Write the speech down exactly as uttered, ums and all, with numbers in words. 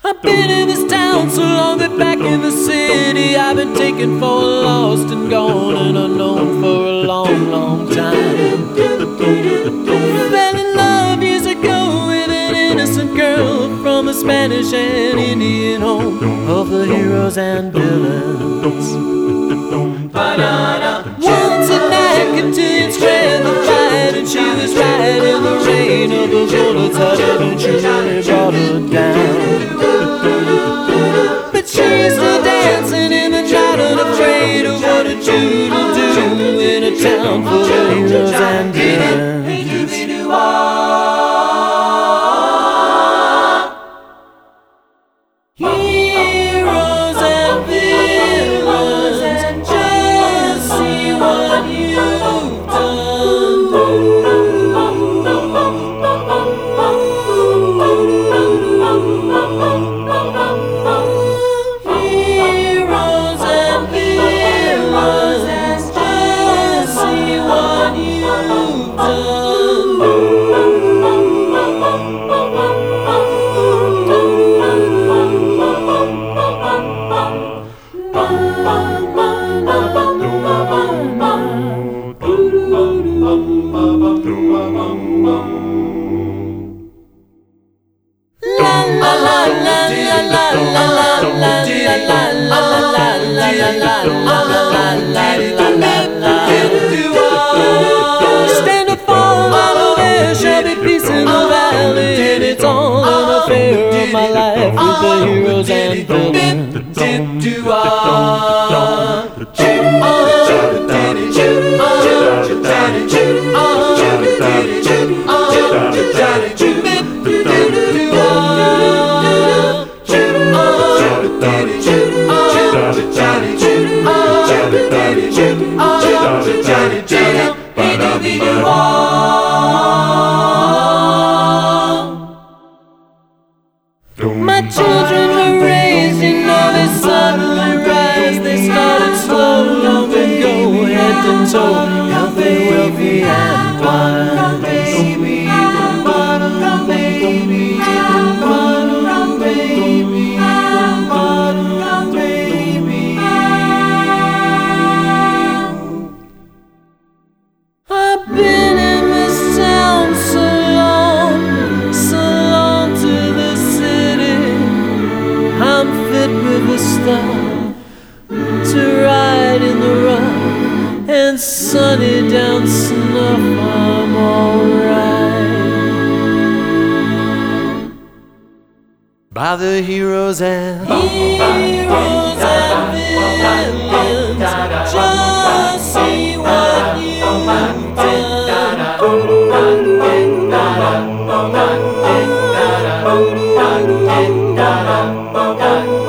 I've been in this town so long that back in the city I've been taken for lost and gone and unknown for a long, long time. Fell in love years ago with an innocent girl from a Spanish and Indian home of the heroes and villains. Once at night, Cotillion spread the fight, and she was right in the rain of the bullets that eventually brought her down. But she's still dancing in the night, unafraid of what a Jude will do in a town full of heroes and villains. Heroes and villains, just see what you've done. Heroes and villains, just see what you've done. Stand or fall, I know there shall be peace in the valley, and it's all an affair of my life with the heroes and villains. My children were raised, you know, they suddenly rise. They started slow, long ago, head to toe, healthy, wealthy, and wise. Baby, bottom, baby, bottom, baby, bottom, baby. I've been in this town so long, so long to the city. I'm fit with the stuff to ride in the rough and sunny down snuff. I'm alright by the heroes and heroes and villains. Just see what you've done.